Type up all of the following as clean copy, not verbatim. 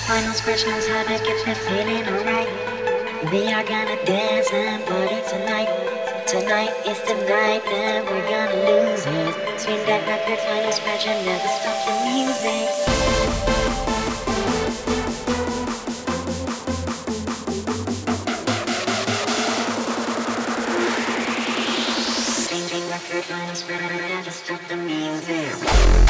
Final scratch knows how to get the feeling alright. We are gonna dance and party tonight. Tonight is the night that we're gonna lose it. Swing that record, final scratch and never stop the music. Swing record, final scratch and never stop the music.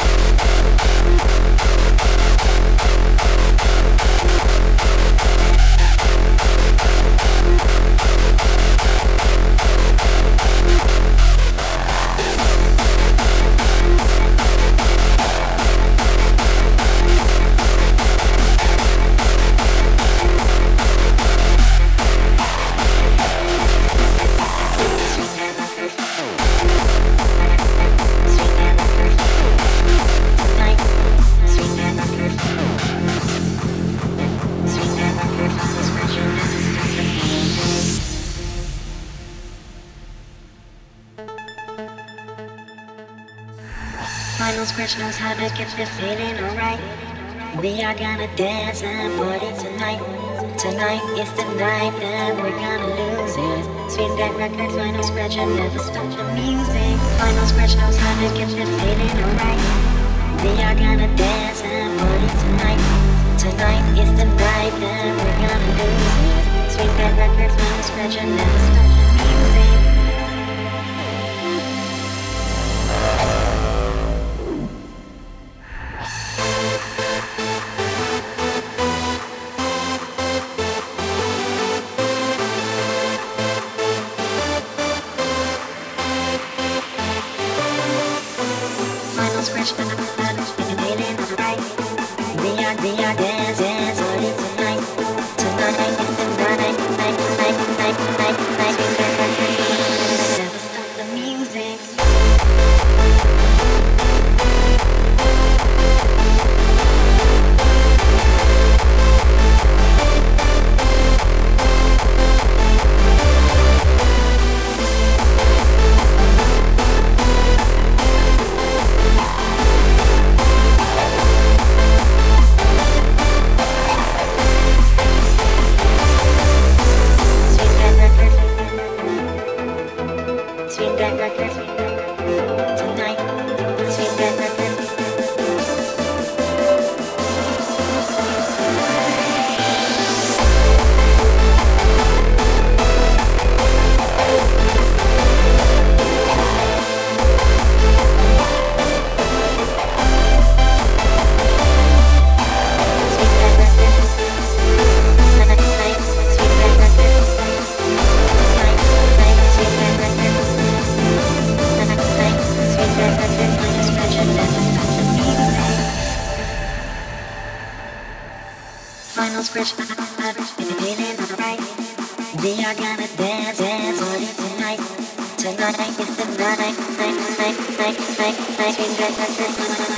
Final scratch knows how to get the feeling alright. We are gonna dance and party tonight. Tonight is the night that we're gonna lose it. Swing that record, final scratch and never stop the music. Final scratch knows how to get the feeling alright. We are gonna dance and party tonight. Tonight is the night that we're gonna lose it. Swing that record, final scratch and never stop the music. Scratch the feeling alright. We are dancing party tonight. Tonight is the night. Never stop the music. Swing that record tonight. Swing that record. Final scratch, feeling alright. We are gonna dance and party tonight. Tonight is the night. Swing that record.